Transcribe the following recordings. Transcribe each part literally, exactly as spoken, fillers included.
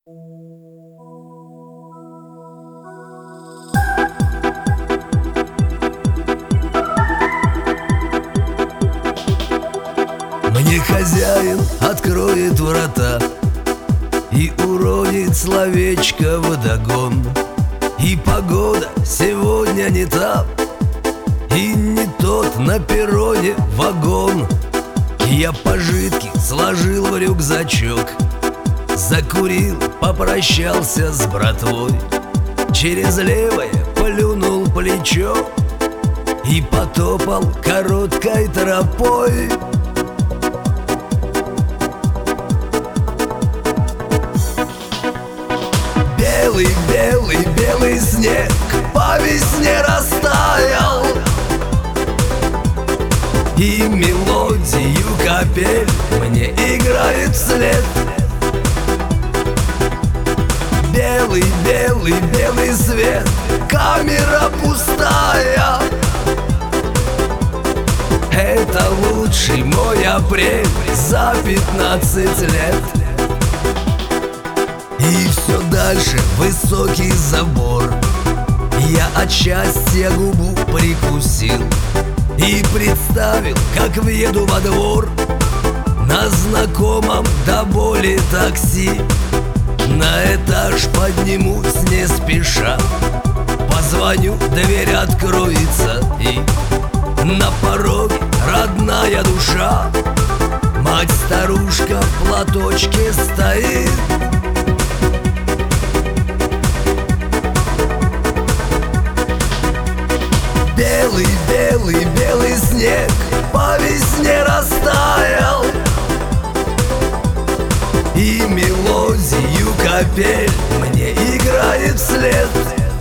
Мне хозяин откроет врата и уронит словечко вдогон. И погода сегодня не та, и не тот на перроне вагон. И я пожитки сложил в рюкзачок, закурил, попрощался с братвой, через левое плюнул плечо и потопал короткой тропой. Белый, белый, белый снег по весне растаял, и мелодию капель мне играет вслед. Белый, белый, белый свет, камера пустая. Это лучший мой апрель за пятнадцать лет. И все дальше высокий забор. Я от счастья губу прикусил и представил, как въеду во двор на знакомом до боли такси. На этаж поднимусь не спеша, позвоню, дверь откроется, и на пороге родная душа. Мать-старушка в платочке стоит. Белый, белый, белый снег по весне растаял, и мелодию капель мне играет вслед.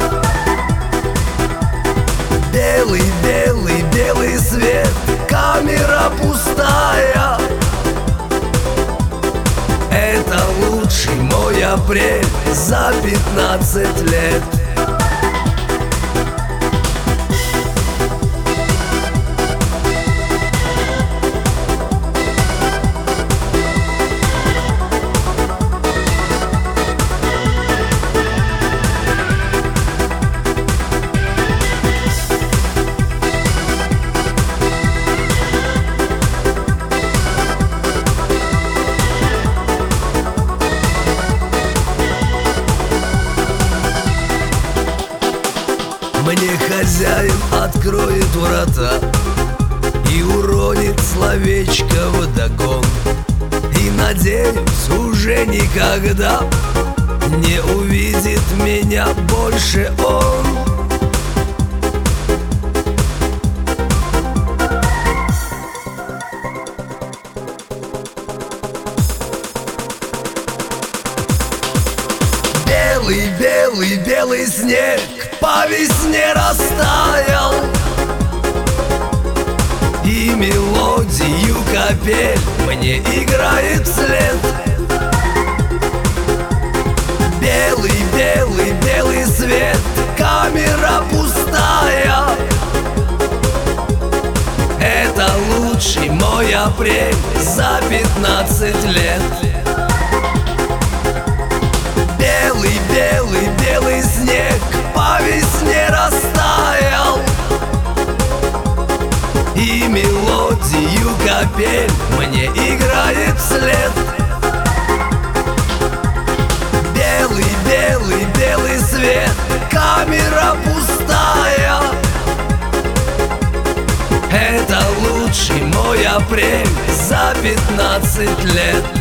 Белый, белый, белый свет, камера пустая. Это лучший мой апрель за пятнадцать лет. Мне хозяин откроет врата и уронит словечко вдогон. И надеюсь, уже никогда не увидит меня больше он. Белый, белый, белый снег по весне растаял, и мелодию капель мне играет вслед. Белый, белый, белый свет, камера пустая. Это лучший мой апрель за пятнадцать лет. Белый, белый, белый снег по весне растаял, и мелодию капель мне играет вслед. Белый, белый, белый свет, камера пустая. Это лучший мой апрель за пятнадцать лет.